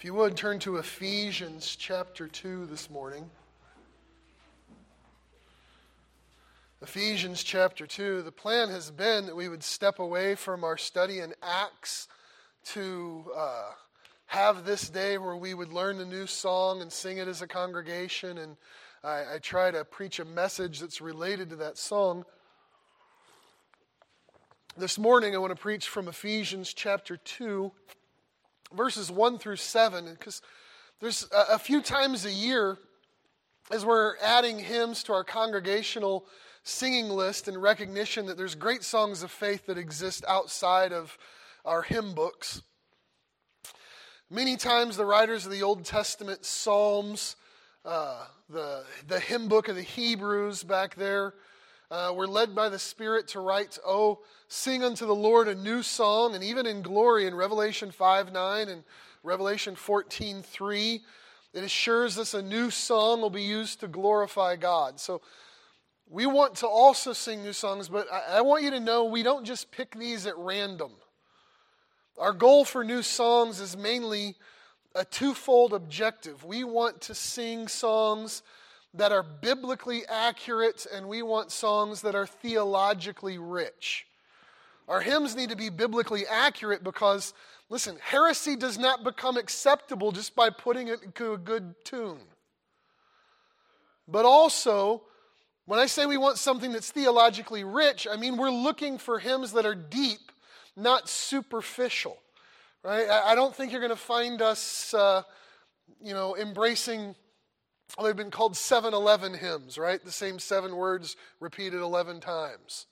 If you would, turn to Ephesians chapter 2 this morning. Ephesians chapter 2. The plan has been that we would step away from our study in Acts to have this day where we would learn a new song and sing it as a congregation. And I try to preach a message that's related to that song. This morning I want to preach from Ephesians chapter 2. Verses 1 through 7, because there's a few times a year as we're adding hymns to our congregational singing list in recognition that there's great songs of faith that exist outside of our hymn books. Many times the writers of the Old Testament Psalms, the hymn book of the Hebrews back there, were led by the Spirit to write, "Oh, sing unto the Lord a new song," and even in glory in Revelation 5:9 and Revelation 14:3, it assures us a new song will be used to glorify God. So we want to also sing new songs, but I want you to know we don't just pick these at random. Our goal for new songs is mainly a twofold objective. We want to sing songs that are biblically accurate, and we want songs that are theologically rich. Our hymns need to be biblically accurate because, listen, heresy does not become acceptable just by putting it into a good tune. But also, when I say we want something that's theologically rich, I mean we're looking for hymns that are deep, not superficial. Right? I don't think you're going to find us, embracing. Well, they've been called 7-11 hymns, right? The same 7 words repeated 11 times.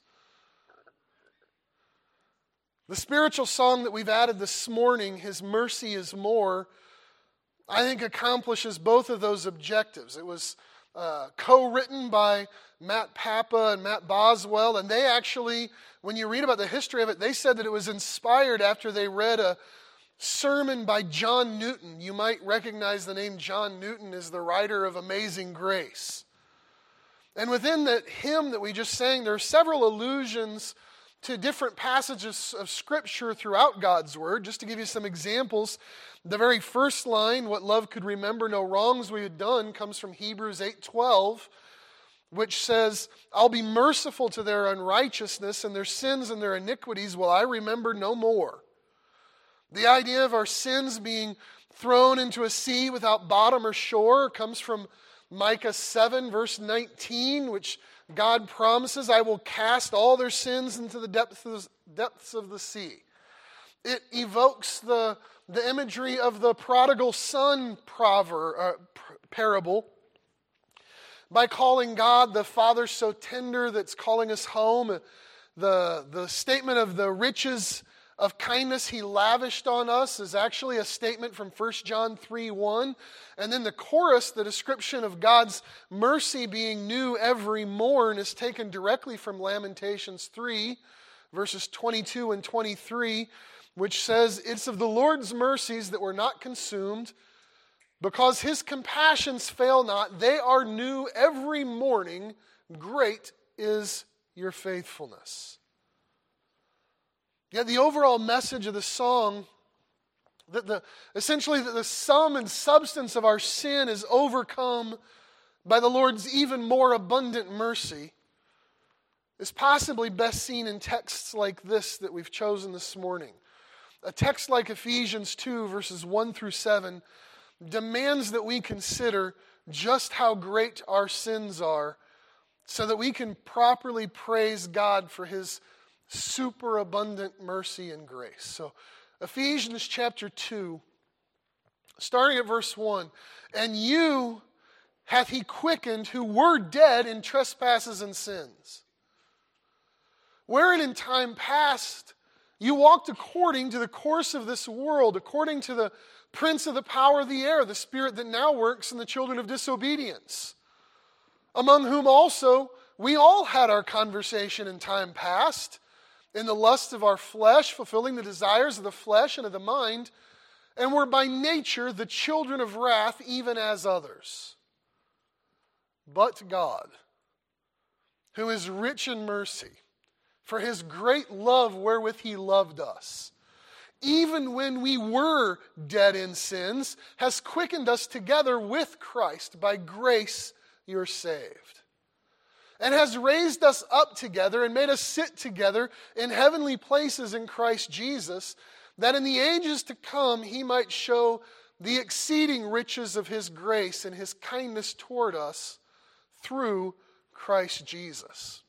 The spiritual song that we've added this morning, His Mercy is More, I think accomplishes both of those objectives. It was co-written by Matt Papa and Matt Boswell, and they actually, when you read about the history of it, they said that it was inspired after they read a sermon by John Newton. You might recognize the name John Newton as the writer of Amazing Grace. And within that hymn that we just sang, there are several allusions to different passages of Scripture throughout God's Word. Just to give you some examples, the very first line, "What love could remember no wrongs we had done," comes from Hebrews 8:12, which says, "I'll be merciful to their unrighteousness, and their sins and their iniquities will I remember no more." The idea of our sins being thrown into a sea without bottom or shore comes from Micah 7, verse 19, which God promises, "I will cast all their sins into the depths of the sea." It evokes the imagery of the prodigal son parable by calling God the Father so tender that's calling us home. The statement of the riches of kindness He lavished on us is actually a statement from 1 John 3:1. And then the chorus, the description of God's mercy being new every morn, is taken directly from Lamentations 3, verses 22 and 23, which says, "It's of the Lord's mercies that we're not consumed, because His compassions fail not. They are new every morning. Great is your faithfulness." Yet the overall message of the song, essentially that the sum and substance of our sin is overcome by the Lord's even more abundant mercy, is possibly best seen in texts like this that we've chosen this morning. A text like Ephesians 2, verses 1 through 7, demands that we consider just how great our sins are so that we can properly praise God for His superabundant mercy and grace. So Ephesians chapter 2, starting at verse 1, "And you hath He quickened who were dead in trespasses and sins, wherein in time past you walked according to the course of this world, according to the prince of the power of the air, the spirit that now works in the children of disobedience, among whom also we all had our conversation in time past, in the lust of our flesh, fulfilling the desires of the flesh and of the mind, and were by nature the children of wrath, even as others. But God, who is rich in mercy, for His great love wherewith He loved us, even when we were dead in sins, has quickened us together with Christ. By grace you're saved. And has raised us up together and made us sit together in heavenly places in Christ Jesus, that in the ages to come he might show the exceeding riches of his grace and his kindness toward us through Christ Jesus.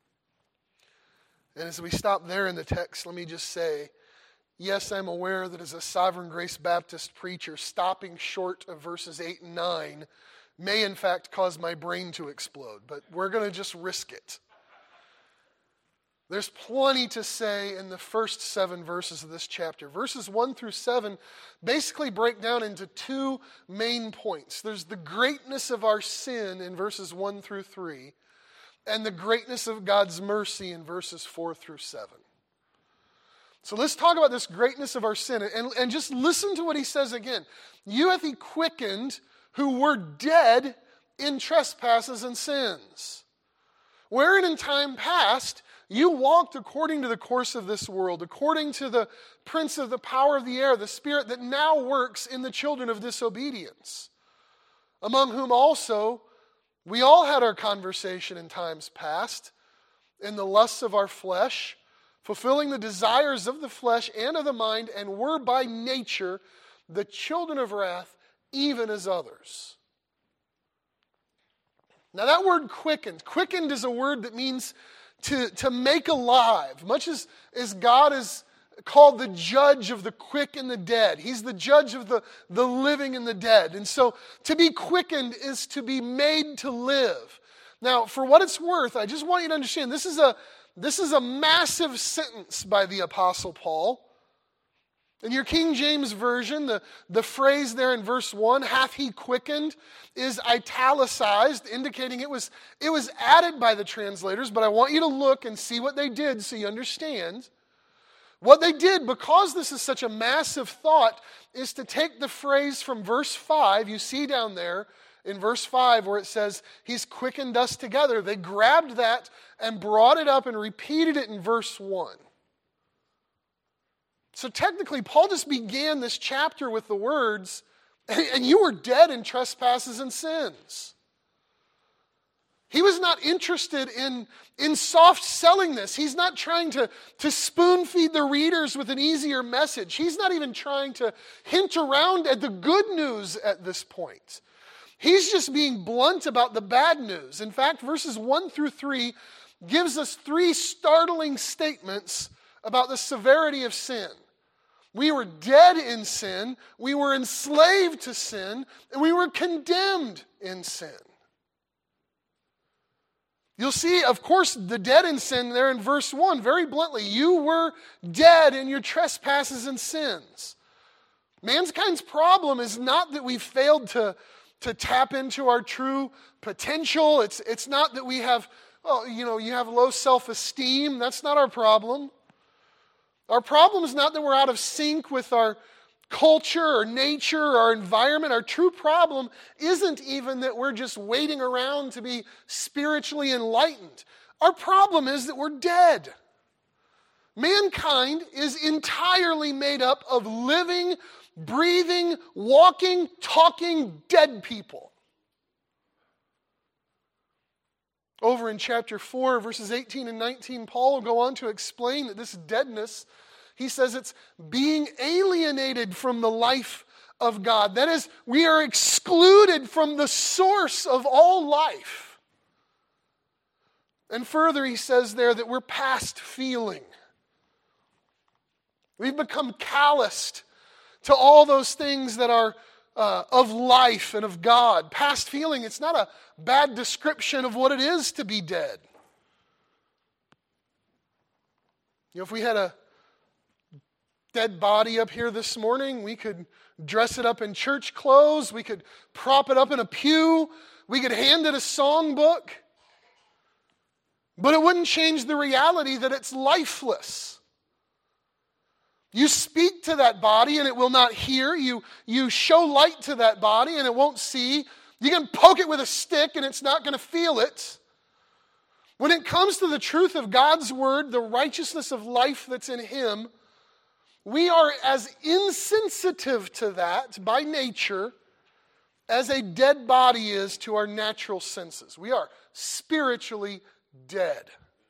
And as we stop there in the text, let me just say, yes, I'm aware that as a Sovereign Grace Baptist preacher, stopping short of verses 8 and 9 may in fact cause my brain to explode, but we're going to just risk it. There's plenty to say in the first 7 verses of this chapter. Verses 1 through 7 basically break down into 2 main points. There's the greatness of our sin in verses 1 through 3, and the greatness of God's mercy in verses 4 through 7. So let's talk about this greatness of our sin, and just listen to what he says again. You hath he quickened who were dead in trespasses and sins, wherein in time past you walked according to the course of this world, according to the prince of the power of the air, the spirit that now works in the children of disobedience, among whom also we all had our conversation in times past, in the lusts of our flesh, fulfilling the desires of the flesh and of the mind, and were by nature the children of wrath, even as others. Now that word quickened is a word that means to make alive. Much as God is called the judge of the quick and the dead. He's the judge of the living and the dead. And so to be quickened is to be made to live. Now, for what it's worth, I just want you to understand, this is a massive sentence by the Apostle Paul. In your King James Version, the phrase there in verse 1, hath he quickened, is italicized, indicating it was added by the translators, but I want you to look and see what they did so you understand. What they did, because this is such a massive thought, is to take the phrase from verse 5, you see down there in verse 5 where it says, he's quickened us together. They grabbed that and brought it up and repeated it in verse 1. So technically, Paul just began this chapter with the words, and you were dead in trespasses and sins. He was not interested in soft selling this. He's not trying to spoon feed the readers with an easier message. He's not even trying to hint around at the good news at this point. He's just being blunt about the bad news. In fact, verses 1 through 3 gives us 3 startling statements about the severity of sin. We were dead in sin, we were enslaved to sin, and we were condemned in sin. You'll see, of course, the dead in sin there in verse 1, very bluntly. You were dead in your trespasses and sins. Mankind's problem is not that we failed to tap into our true potential. It's not that we have, you have low self-esteem. That's not our problem. Our problem is not that we're out of sync with our culture or nature or our environment. Our true problem isn't even that we're just waiting around to be spiritually enlightened. Our problem is that we're dead. Mankind is entirely made up of living, breathing, walking, talking, dead people. Over in chapter 4, verses 18 and 19, Paul will go on to explain that this deadness, he says it's being alienated from the life of God. That is, we are excluded from the source of all life. And further, he says there that we're past feeling. We've become calloused to all those things that are of life and of God. Past feeling, it's not a bad description of what it is to be dead. If we had a dead body up here this morning, we could dress it up in church clothes, we could prop it up in a pew, we could hand it a songbook, but it wouldn't change the reality that it's lifeless. You speak to that body and it will not hear. You show light to that body and it won't see. You can poke it with a stick and it's not going to feel it. When it comes to the truth of God's word, the righteousness of life that's in Him, we are as insensitive to that by nature as a dead body is to our natural senses. We are spiritually dead.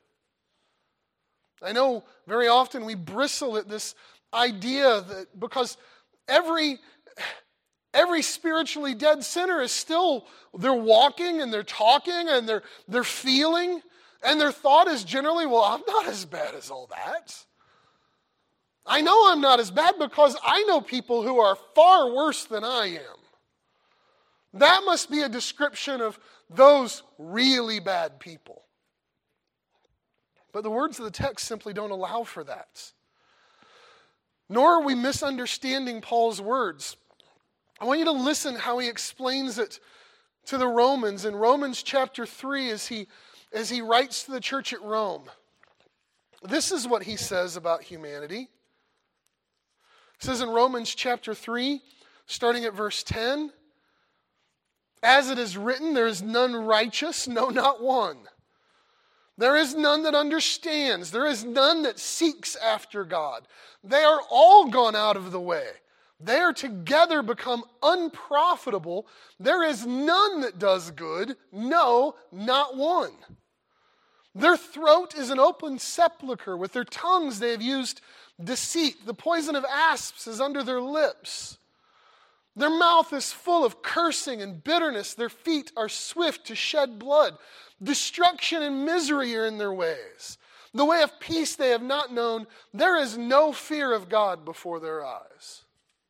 I know very often we bristle at this idea that because every spiritually dead sinner is still, they're walking and they're talking and they're feeling, and their thought is generally, well, I'm not as bad as all that. I know I'm not as bad because I know people who are far worse than I am. That must be a description of those really bad people. But the words of the text simply don't allow for that. Nor are we misunderstanding Paul's words. I want you to listen how he explains it to the Romans in Romans chapter 3 as he writes to the church at Rome. This is what he says about humanity. It says in Romans chapter 3, starting at verse 10, "As it is written, there is none righteous, no, not one. There is none that understands. There is none that seeks after God. They are all gone out of the way. They are together become unprofitable. There is none that does good, no, not one. Their throat is an open sepulchre. With their tongues they have used deceit. The poison of asps is under their lips. Their mouth is full of cursing and bitterness. Their feet are swift to shed blood. Destruction and misery are in their ways. The way of peace they have not known. There is no fear of God before their eyes."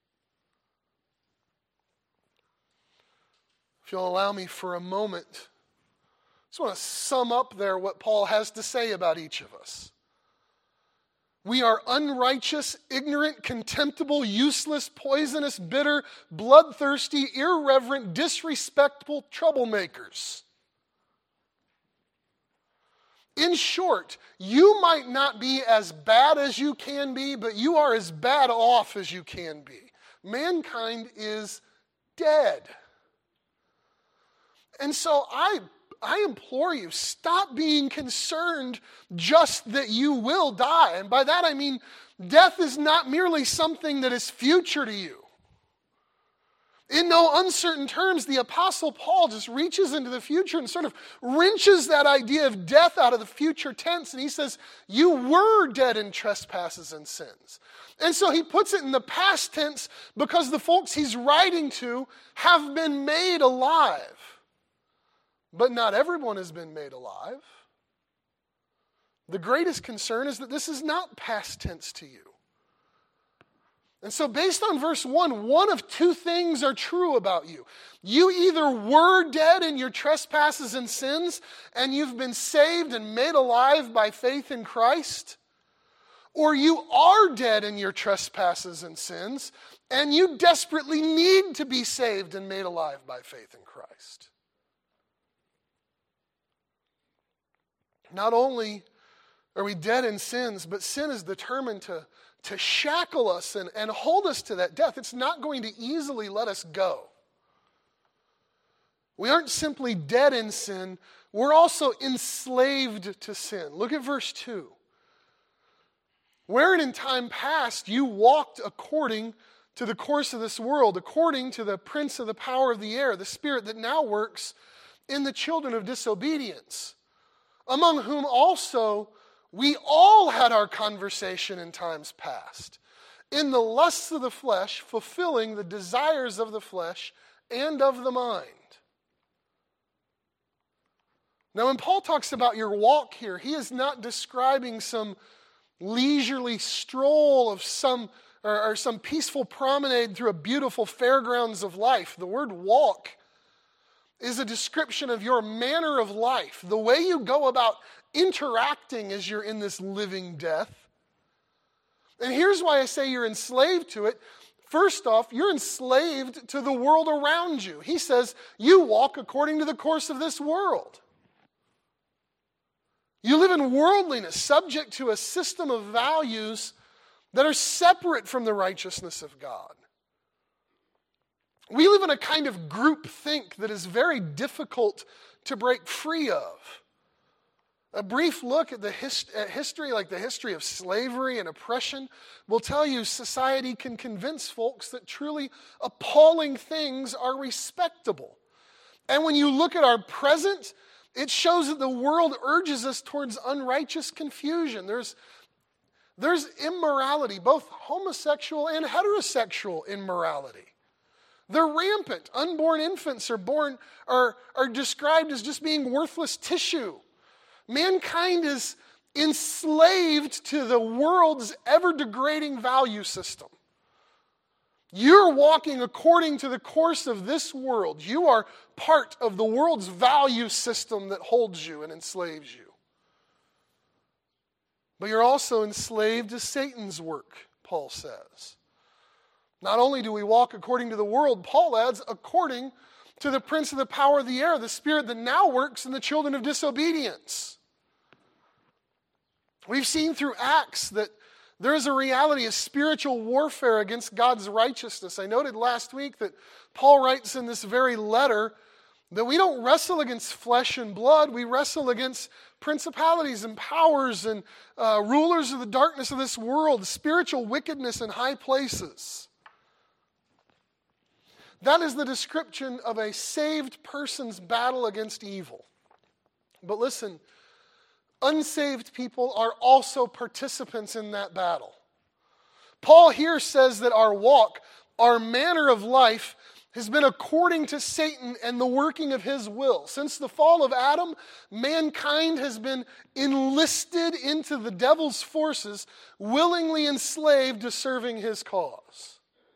If you'll allow me for a moment, I just want to sum up there what Paul has to say about each of us. We are unrighteous, ignorant, contemptible, useless, poisonous, bitter, bloodthirsty, irreverent, disrespectful troublemakers. In short, you might not be as bad as you can be, but you are as bad off as you can be. Mankind is dead. And so I implore you, stop being concerned just that you will die. And by that I mean death is not merely something that is future to you. In no uncertain terms, the Apostle Paul just reaches into the future and sort of wrenches that idea of death out of the future tense. And he says, you were dead in trespasses and sins. And so he puts it in the past tense because the folks he's writing to have been made alive. But not everyone has been made alive. The greatest concern is that this is not past tense to you. And so based on verse 1, one of two things are true about you. You either were dead in your trespasses and sins, and you've been saved and made alive by faith in Christ, or you are dead in your trespasses and sins, and you desperately need to be saved and made alive by faith in Christ. Not only are we dead in sins, but sin is determined to shackle us and hold us to that death. It's not going to easily let us go. We aren't simply dead in sin, we're also enslaved to sin. Look at verse 2. Wherein in time past you walked according to the course of this world, according to the prince of the power of the air, the spirit that now works in the children of disobedience, among whom also we all had our conversation in times past, in the lusts of the flesh, fulfilling the desires of the flesh and of the mind. Now, when Paul talks about your walk here, he is not describing some leisurely stroll of some peaceful promenade through a beautiful fairgrounds of life. The word walk is a description of your manner of life, the way you go about interacting as you're in this living death. And here's why I say you're enslaved to it. First off, you're enslaved to the world around you. He says, you walk according to the course of this world. You live in worldliness, subject to a system of values that are separate from the righteousness of God. We live in a kind of group think that is very difficult to break free of. A brief look at history, like the history of slavery and oppression, will tell you society can convince folks that truly appalling things are respectable. And when you look at our present, it shows that the world urges us towards unrighteous confusion. There's immorality, both homosexual and heterosexual immorality. They're rampant. Unborn infants are described as just being worthless tissue. Mankind is enslaved to the world's ever-degrading value system. You're walking according to the course of this world. You are part of the world's value system that holds you and enslaves you. But you're also enslaved to Satan's work, Paul says. Not only do we walk according to the world, Paul adds, according to the prince of the power of the air, the spirit that now works in the children of disobedience. We've seen through Acts that there is a reality of spiritual warfare against God's righteousness. I noted last week that Paul writes in this very letter that we don't wrestle against flesh and blood. We wrestle against principalities and powers and rulers of the darkness of this world, spiritual wickedness in high places. That is the description of a saved person's battle against evil. But listen, unsaved people are also participants in that battle. Paul here says that our walk, our manner of life, has been according to Satan and the working of his will. Since the fall of Adam, mankind has been enlisted into the devil's forces, willingly enslaved to serving his cause.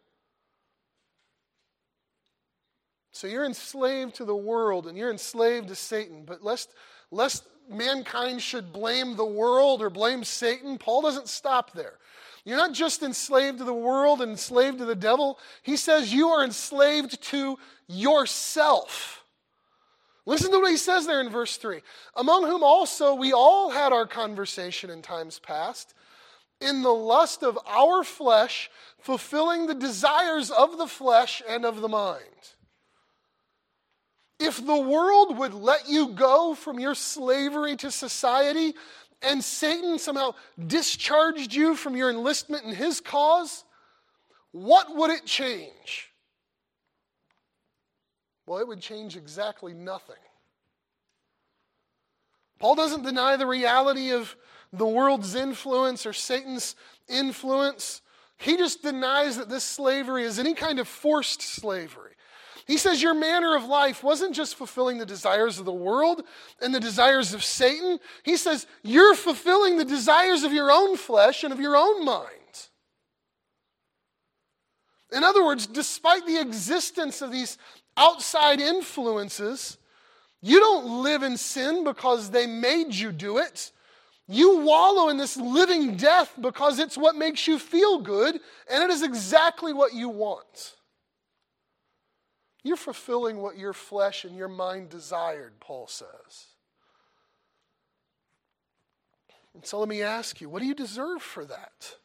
So you're enslaved to the world and you're enslaved to Satan. But lest mankind should blame the world or blame Satan, Paul doesn't stop there. You're not just enslaved to the world and enslaved to the devil. He says you are enslaved to yourself. Listen to what he says there in verse 3. Among whom also we all had our conversation in times past, in the lust of our flesh, fulfilling the desires of the flesh and of the mind. If the world would let you go from your slavery to society, and Satan somehow discharged you from your enlistment in his cause, what would it change? Well, it would change exactly nothing. Paul doesn't deny the reality of the world's influence or Satan's influence. He just denies that this slavery is any kind of forced slavery. He says your manner of life wasn't just fulfilling the desires of the world and the desires of Satan. He says you're fulfilling the desires of your own flesh and of your own mind. In other words, despite the existence of these outside influences, you don't live in sin because they made you do it. You wallow in this living death because it's what makes you feel good, and it is exactly what you want. You're fulfilling what your flesh and your mind desired, Paul says. And so let me ask you, what do you deserve for that?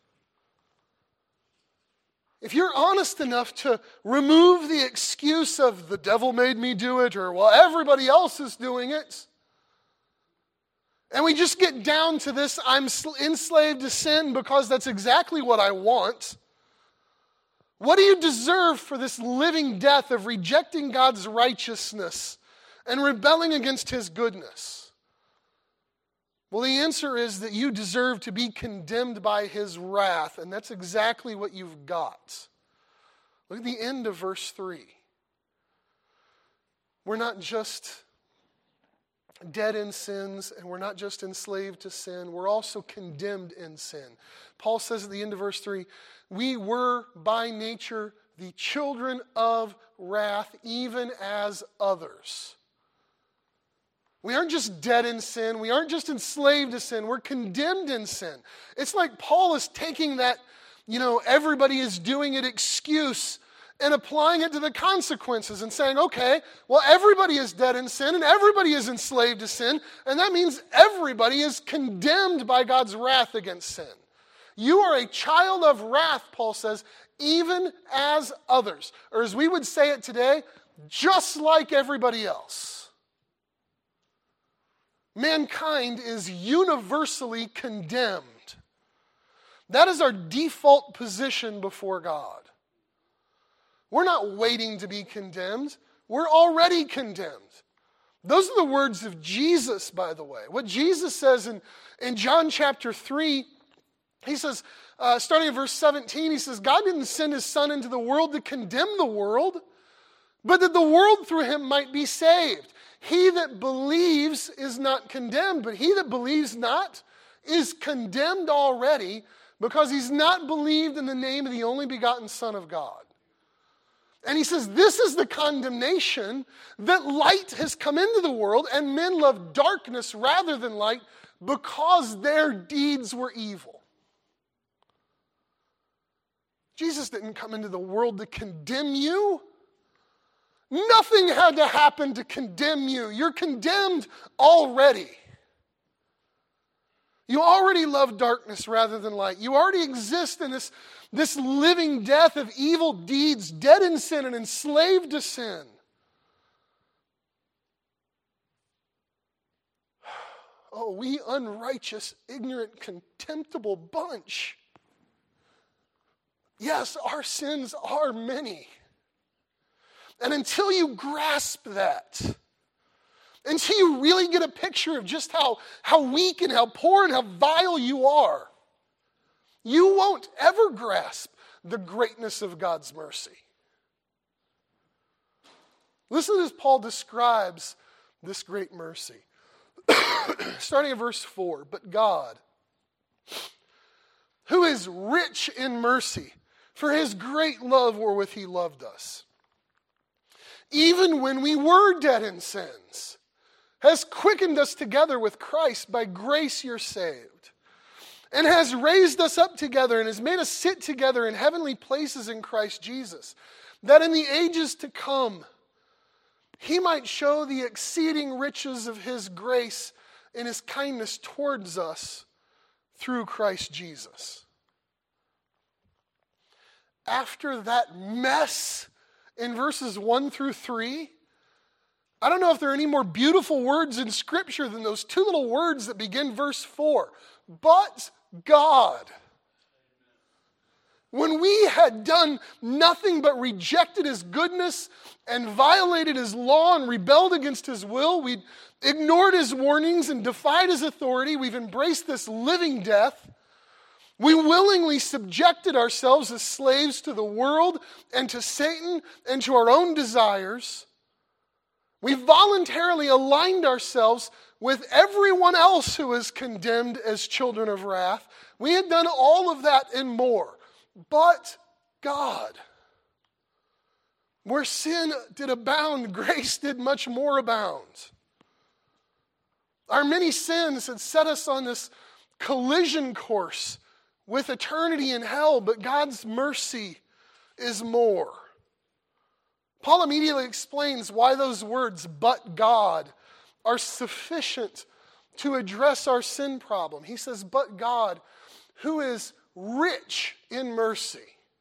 If you're honest enough to remove the excuse of the devil made me do it, or well, everybody else is doing it, and we just get down to this, I'm enslaved to sin because that's exactly what I want. What do you deserve for this living death of rejecting God's righteousness and rebelling against his goodness? Well, the answer is that you deserve to be condemned by his wrath, and that's exactly what you've got. Look at the end of verse 3. We're not just dead in sins, and we're not just enslaved to sin, we're also condemned in sin. Paul says at the end of verse 3, we were by nature the children of wrath, even as others. We aren't just dead in sin, we aren't just enslaved to sin, we're condemned in sin. It's like Paul is taking that, everybody is doing it excuse and applying it to the consequences and saying, okay, well, everybody is dead in sin and everybody is enslaved to sin, and that means everybody is condemned by God's wrath against sin. You are a child of wrath, Paul says, even as others. Or as we would say it today, just like everybody else. mankind is universally condemned. That is our default position before God. We're not waiting to be condemned. We're already condemned. Those are the words of Jesus, by the way. What Jesus says in John chapter 3, he says, starting in verse 17, he says, God didn't send his Son into the world to condemn the world, but that the world through him might be saved. He that believes is not condemned, but he that believes not is condemned already, because he's not believed in the name of the only begotten Son of God. And he says, this is the condemnation, that light has come into the world, and men love darkness rather than light, because their deeds were evil. Jesus didn't come into the world to condemn you. Nothing had to happen to condemn you. You're condemned already. You already love darkness rather than light. You already exist in this living death of evil deeds, dead in sin and enslaved to sin. Oh, we unrighteous, ignorant, contemptible bunch. Yes, our sins are many. And until you grasp that, until you really get a picture of just how weak and how poor and how vile you are, you won't ever grasp the greatness of God's mercy. Listen as Paul describes this great mercy. Starting at verse 4, but God, who is rich in mercy, for his great love wherewith he loved us, even when we were dead in sins, has quickened us together with Christ. By grace you're saved, and has raised us up together and has made us sit together in heavenly places in Christ Jesus, that in the ages to come he might show the exceeding riches of his grace and his kindness towards us through Christ Jesus. After that mess in verses 1 through 3, I don't know if there are any more beautiful words in Scripture than those two little words that begin verse 4. But God. When we had done nothing but rejected his goodness and violated his law and rebelled against his will, we'd ignored his warnings and defied his authority, we've embraced this living death. We willingly subjected ourselves as slaves to the world and to Satan and to our own desires. We voluntarily aligned ourselves with everyone else who is condemned as children of wrath. We had done all of that and more. But God, where sin did abound, grace did much more abound. Our many sins had set us on this collision course with eternity in hell, but God's mercy is more. Paul immediately explains why those words, but God, are sufficient to address our sin problem. He says, but God, who is rich in mercy.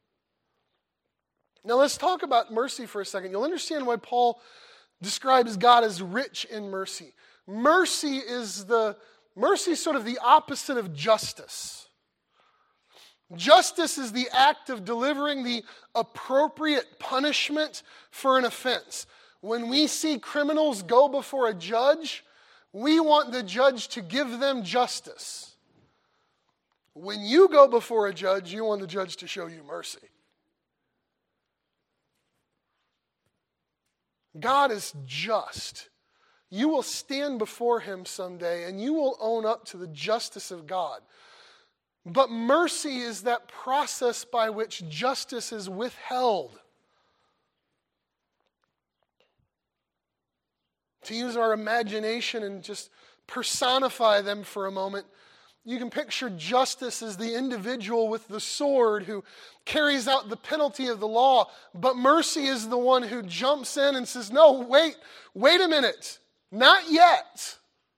Now let's talk about mercy for a second. You'll understand why Paul describes God as rich in mercy. Mercy is sort of the opposite of justice. Justice is the act of delivering the appropriate punishment for an offense. When we see criminals go before a judge, we want the judge to give them justice. When you go before a judge, you want the judge to show you mercy. God is just. You will stand before him someday and you will own up to the justice of God. But mercy is that process by which justice is withheld. To use our imagination and just personify them for a moment, you can picture justice as the individual with the sword who carries out the penalty of the law, but mercy is the one who jumps in and says, no, wait a minute, not yet.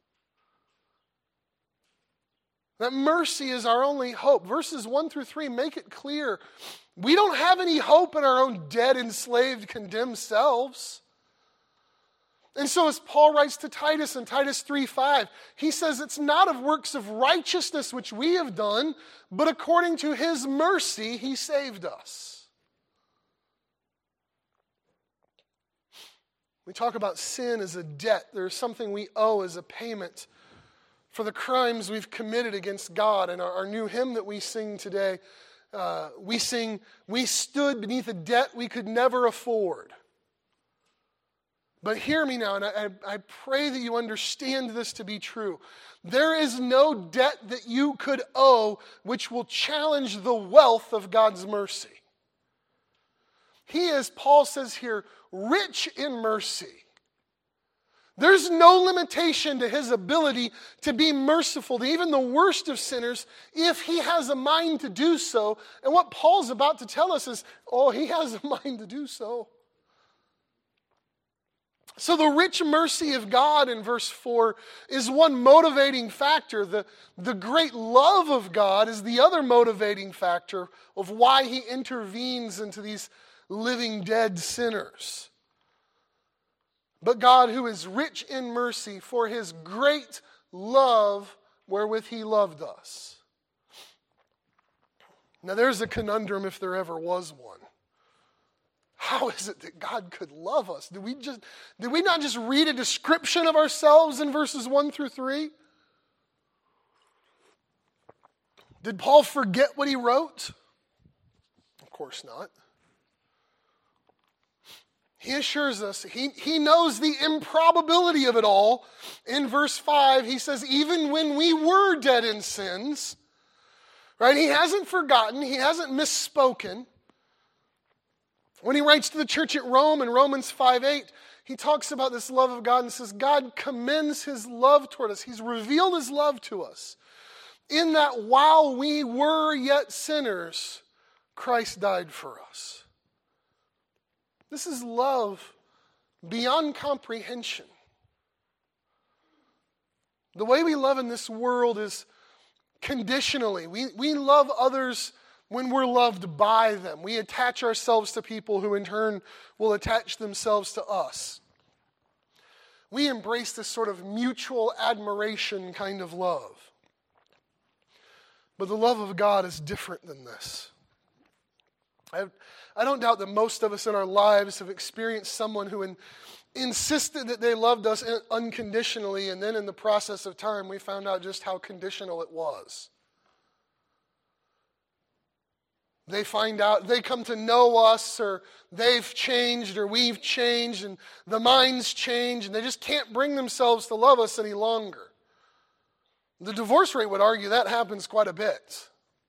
That mercy is our only hope. Verses 1 through 3 make it clear we don't have any hope in our own dead, enslaved, condemned selves. And so as Paul writes to Titus in Titus 3:5, he says it's not of works of righteousness which we have done, but according to his mercy he saved us. We talk about sin as a debt. There's something we owe as a payment for the crimes we've committed against God. And our new hymn that we sing today, we sing, "We stood beneath a debt we could never afford." But hear me now, and I pray that you understand this to be true. There is no debt that you could owe which will challenge the wealth of God's mercy. He is, Paul says here, rich in mercy. There's no limitation to his ability to be merciful to even the worst of sinners if he has a mind to do so. And what Paul's about to tell us is, he has a mind to do so. So the rich mercy of God in verse 4 is one motivating factor. The great love of God is the other motivating factor of why he intervenes into these living dead sinners. But God, who is rich in mercy for his great love wherewith he loved us. Now there's a conundrum if there ever was one. How is it that God could love us? Did we not just read a description of ourselves in verses 1 through 3? Did Paul forget what he wrote? Of course not. He assures us, he knows the improbability of it all. In verse 5, he says, even when we were dead in sins, right? He hasn't forgotten, he hasn't misspoken. When he writes to the church at Rome in Romans 5:8, he talks about this love of God and says, God commends his love toward us. He's revealed his love to us. In that while we were yet sinners, Christ died for us. This is love beyond comprehension. The way we love in this world is conditionally. We love others when we're loved by them. We attach ourselves to people who in turn will attach themselves to us. We embrace this sort of mutual admiration kind of love. But the love of God is different than this. I don't doubt that most of us in our lives have experienced someone who insisted that they loved us unconditionally, and then in the process of time we found out just how conditional it was. They find out, they come to know us, or they've changed, or we've changed, and the minds change, and they just can't bring themselves to love us any longer. The divorce rate would argue that happens quite a bit.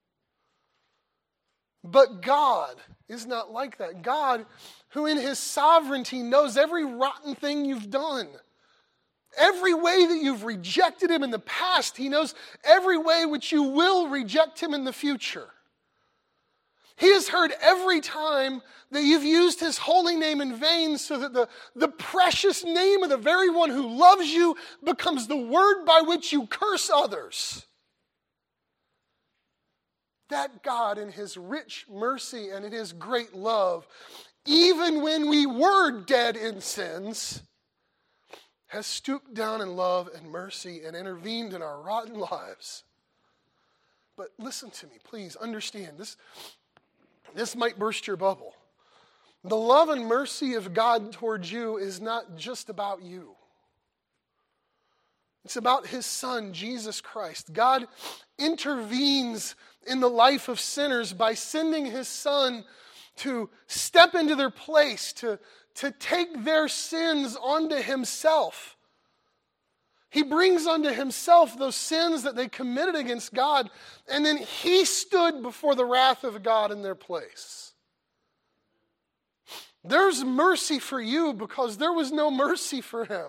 But God is not like that. God, who in his sovereignty knows every rotten thing you've done, every way that you've rejected him in the past, he knows every way which you will reject him in the future. He has heard every time that you've used his holy name in vain, so that the precious name of the very one who loves you becomes the word by which you curse others. That God, in his rich mercy and in his great love, even when we were dead in sins, has stooped down in love and mercy and intervened in our rotten lives. But listen to me, please understand this. This might burst your bubble. The love and mercy of God towards you is not just about you. It's about his Son, Jesus Christ. God intervenes in the life of sinners by sending his Son to step into their place, to take their sins onto himself. He brings unto himself those sins that they committed against God, and then he stood before the wrath of God in their place. There's mercy for you because there was no mercy for him.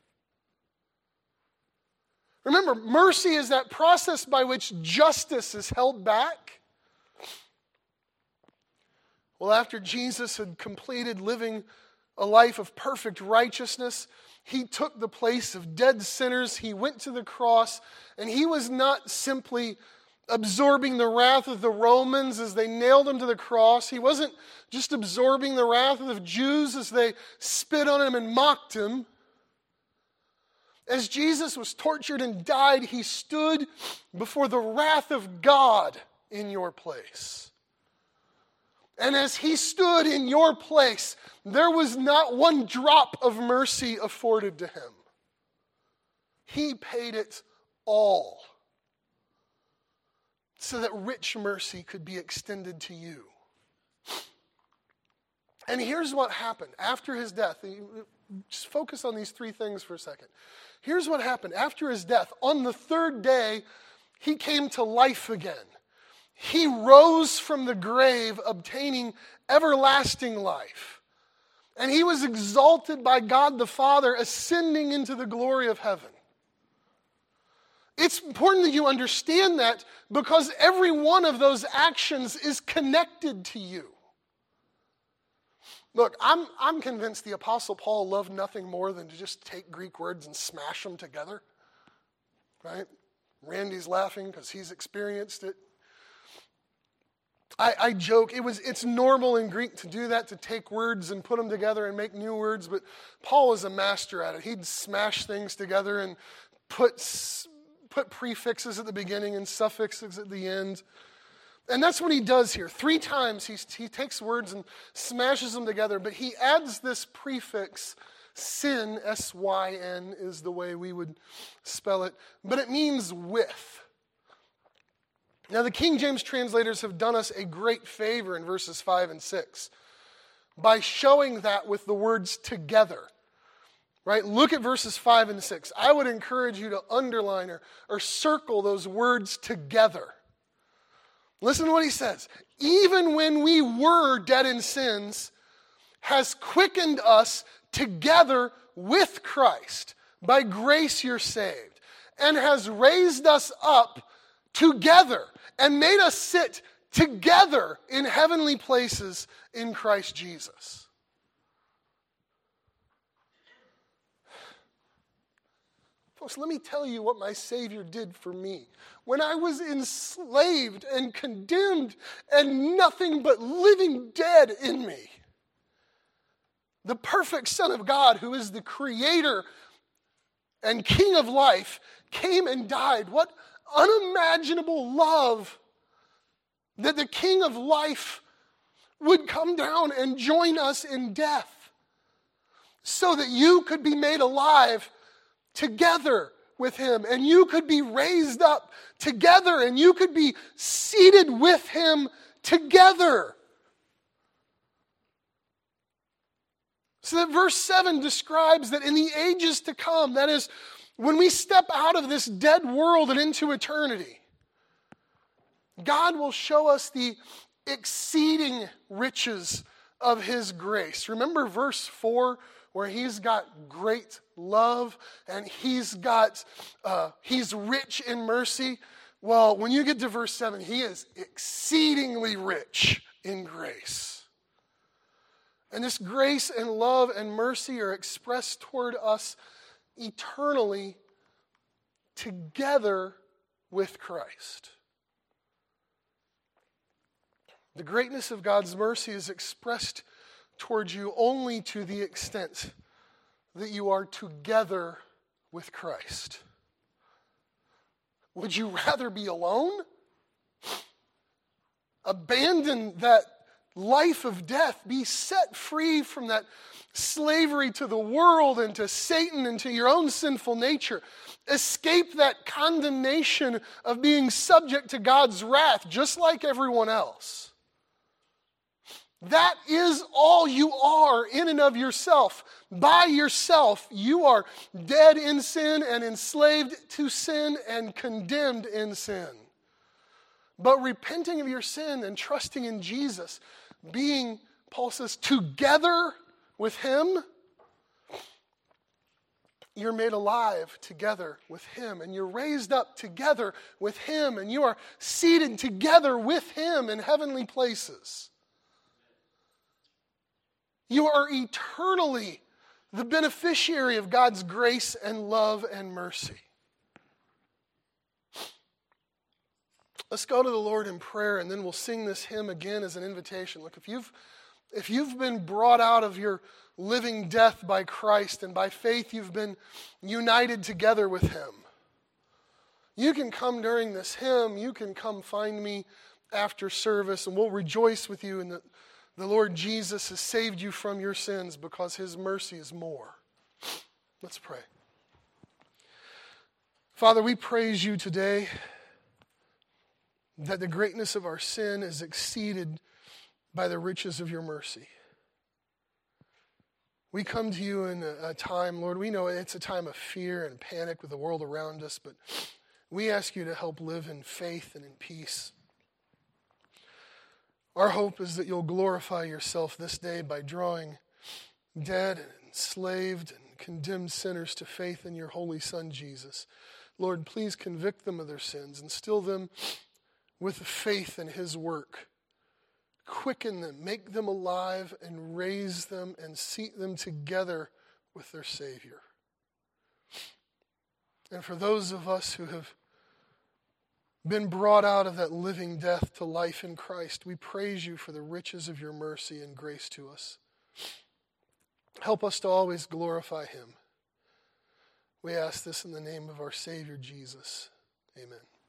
Remember, mercy is that process by which justice is held back. Well, after Jesus had completed living a life of perfect righteousness, he took the place of dead sinners. He went to the cross, and he was not simply absorbing the wrath of the Romans as they nailed him to the cross. He wasn't just absorbing the wrath of the Jews as they spit on him and mocked him. As Jesus was tortured and died, he stood before the wrath of God in your place. And as he stood in your place, there was not one drop of mercy afforded to him. He paid it all so that rich mercy could be extended to you. And here's what happened after his death. Just focus on these three things for a second. Here's what happened after his death. On the third day, he came to life again. He rose from the grave, obtaining everlasting life. And he was exalted by God the Father, ascending into the glory of heaven. It's important that you understand that because every one of those actions is connected to you. Look, I'm convinced the Apostle Paul loved nothing more than to just take Greek words and smash them together. Right? Randy's laughing because he's experienced it. I joke, it's normal in Greek to do that, to take words and put them together and make new words, but Paul was a master at it. He'd smash things together and put prefixes at the beginning and suffixes at the end. And that's what he does here. 3 times he takes words and smashes them together, but he adds this prefix, sin, S-Y-N is the way we would spell it, but it means with. Now the King James translators have done us a great favor in verses 5 and 6 by showing that with the words together. Right? Look at verses 5 and 6. I would encourage you to underline or circle those words together. Listen to what he says. Even when we were dead in sins, has quickened us together with Christ. By grace you're saved. And has raised us up together and made us sit together in heavenly places in Christ Jesus. Folks, let me tell you what my Savior did for me. When I was enslaved and condemned and nothing but living dead in me, the perfect Son of God, who is the Creator and King of life, came and died. What unimaginable love that the King of life would come down and join us in death so that you could be made alive together with him, and you could be raised up together, and you could be seated with him together. So that verse 7 describes that in the ages to come, that is, when we step out of this dead world and into eternity, God will show us the exceeding riches of his grace. Remember verse 4 where he's got great love and he's rich in mercy? Well, when you get to verse 7, he is exceedingly rich in grace. And this grace and love and mercy are expressed toward us eternally together with Christ. The greatness of God's mercy is expressed towards you only to the extent that you are together with Christ. Would you rather be alone? Abandon that life of death, be set free from that slavery to the world and to Satan and to your own sinful nature. Escape that condemnation of being subject to God's wrath just like everyone else. That is all you are in and of yourself. By yourself, you are dead in sin and enslaved to sin and condemned in sin. But repenting of your sin and trusting in Jesus, being, Paul says, together with him, you're made alive together with him, and you're raised up together with him, and you are seated together with him in heavenly places. You are eternally the beneficiary of God's grace and love and mercy. Let's go to the Lord in prayer, and then we'll sing this hymn again as an invitation. Look, if you've If you've been brought out of your living death by Christ, and by faith you've been united together with Him, you can come during this hymn, you can come find me after service, and we'll rejoice with you in that the Lord Jesus has saved you from your sins because His mercy is more. Let's pray. Father, we praise you today that the greatness of our sin is exceeded by the riches of your mercy. We come to you in a time, Lord, we know it's a time of fear and panic with the world around us, but we ask you to help live in faith and in peace. Our hope is that you'll glorify yourself this day by drawing dead and enslaved and condemned sinners to faith in your holy Son, Jesus. Lord, please convict them of their sins, instill them with faith in His work. Quicken them, make them alive, and raise them and seat them together with their Savior. And for those of us who have been brought out of that living death to life in Christ, we praise you for the riches of your mercy and grace to us. Help us to always glorify Him. We ask this in the name of our Savior, Jesus. Amen.